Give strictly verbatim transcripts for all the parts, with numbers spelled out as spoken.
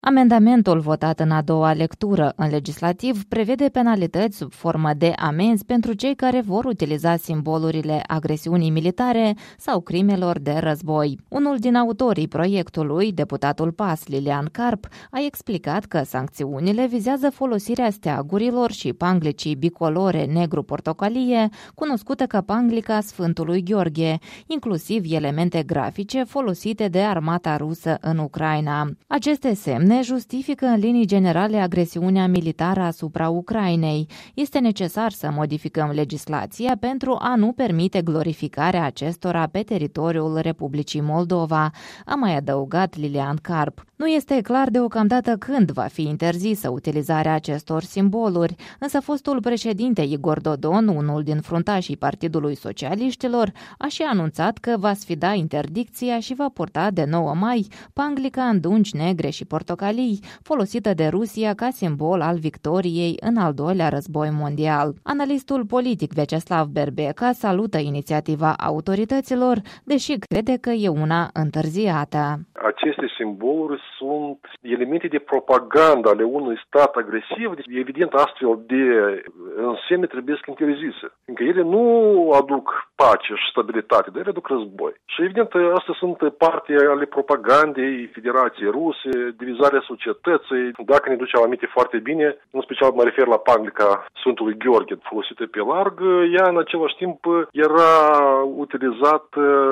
Amendamentul votat în a doua lectură în legislativ prevede penalități sub formă de amenzi pentru cei care vor utiliza simbolurile agresiunii militare sau crimelor de război. Unul din autorii proiectului, deputatul P A S Lilian Carp, a explicat că sancțiunile vizează folosirea steagurilor și panglicii bicolore negru-portocalie, cunoscută ca panglica Sfântului Gheorghe, inclusiv elemente grafice folosite de armata rusă în Ucraina. Aceste semne ne justifică în linii generale agresiunea militară asupra Ucrainei. Este necesar să modificăm legislația pentru a nu permite glorificarea acestora pe teritoriul Republicii Moldova, a mai adăugat Lilian Carp. Nu este clar deocamdată când va fi interzisă utilizarea acestor simboluri, însă fostul președinte Igor Dodon, unul din fruntașii Partidului Socialiștilor, a și anunțat că va sfida interdicția și va purta de nouă mai panglica în dungi negre și portocalii, folosită de Rusia ca simbol al victoriei în al doilea război mondial. Analistul politic Vyacheslav Berbeca salută inițiativa autorităților, deși crede că e una întârziată. Aceste simboluri sunt elemente de propagandă ale unui stat agresiv, evident astfel de însemne trebuie să interzise, fiindcă ele nu aduc pace și stabilitate, dar ele aduc război. Și evident, astea sunt parte ale propagandei Federației Ruse, divizarea societății. Dacă ne ducem aminte foarte bine, în special mă refer la panglica Sfântului Gheorghe, folosită pe larg, ea în același timp era utilizat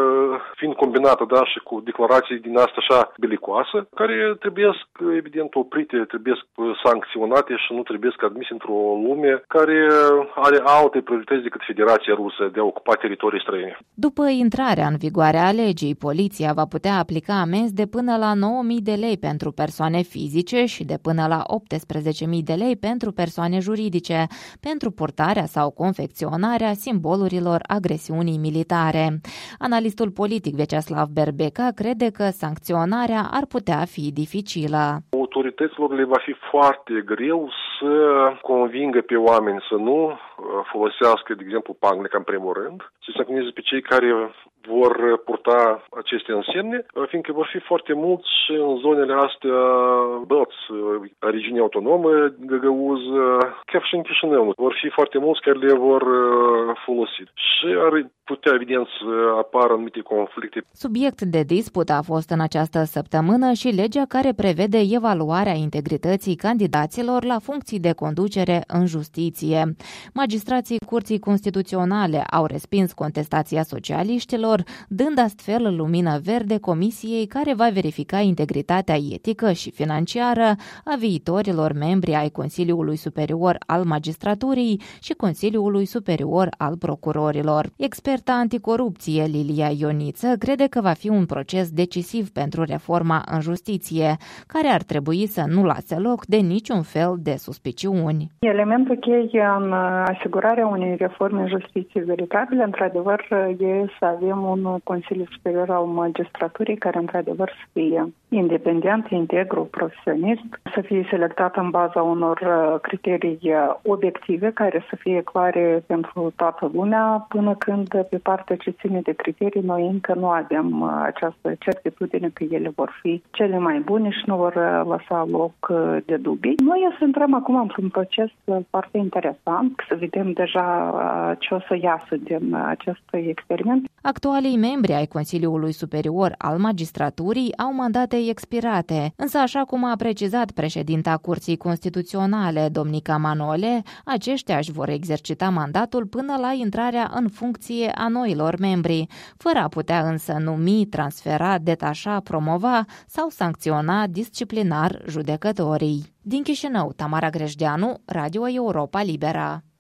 fiind combinată, da, și cu declarații din asta așa belicoasă, care trebuie, evident, oprite, trebuie sancționate și nu trebuie admise într-o lume care are alte priorități decât Federația Rusă de a ocupa teritorii străine. După intrarea în vigoare a legii, poliția va putea aplica amenzi de până la nouă mii de lei pentru persoane fizice și de până la optsprezece mii de lei pentru persoane juridice, pentru purtarea sau confecționarea simbolurilor agresiunii militare. Analistul politic Vyacheslav Berbeca crede că sancționarea ar putea fi dificilă. Autorităților le va fi foarte greu să convingă pe oameni să nu folosească, de exemplu, panglica în primul rând, să sancționeze pe cei care vor purta aceste însemne, fiindcă vor fi foarte mulți și în zonele astea bălți, regiunea autonomă, Găgăuz, chiar și în Chișinău. Vor fi foarte mulți care le vor folosi. Și ar putea, evident, să apară anumite conflicte. Subiect de dispută a fost în această săptămână și legea care prevede evaluarea integrității candidaților la funcții de conducere în justiție. Magistrații Curții Constituționale au respins contestația socialiștilor, dând astfel lumină verde comisiei care va verifica integritatea etică și financiară a viitorilor membri ai Consiliului Superior al Magistraturii și Consiliului Superior al Procurorilor. Experta anticorupție Lilia Ioniță crede că va fi un proces decisiv pentru reforma în justiție, care ar trebui să nu lase loc de niciun fel de suspiciuni. Elementul cheie în asigurarea unei reforme în justiție veritabile, într-adevăr, e să avem un Consiliu Superior al Magistraturii care, într-adevăr, să fie independent, integru, profesionist, să fie selectat în baza unor criterii obiective care să fie clare pentru toată lumea, până când, pe partea ce ține de criterii, noi încă nu avem această certitudine că ele vor fi cele mai bune și nu vor lăsa loc de dubii. Noi să intrăm acum într-un proces foarte interesant, să vedem deja ce o să iasă din acest experiment. Actualii membri ai Consiliului Superior al Magistraturii au mandate expirate, însă așa cum a precizat președinta Curții Constituționale, domnica Manole, aceștia își vor exercita mandatul până la intrarea în funcție a noilor membri, fără a putea însă numi, transfera, detașa, promova sau sancționa disciplinar judecătorii. Din Chișinău, Tamara Grejdeanu, Radio Europa Liberă.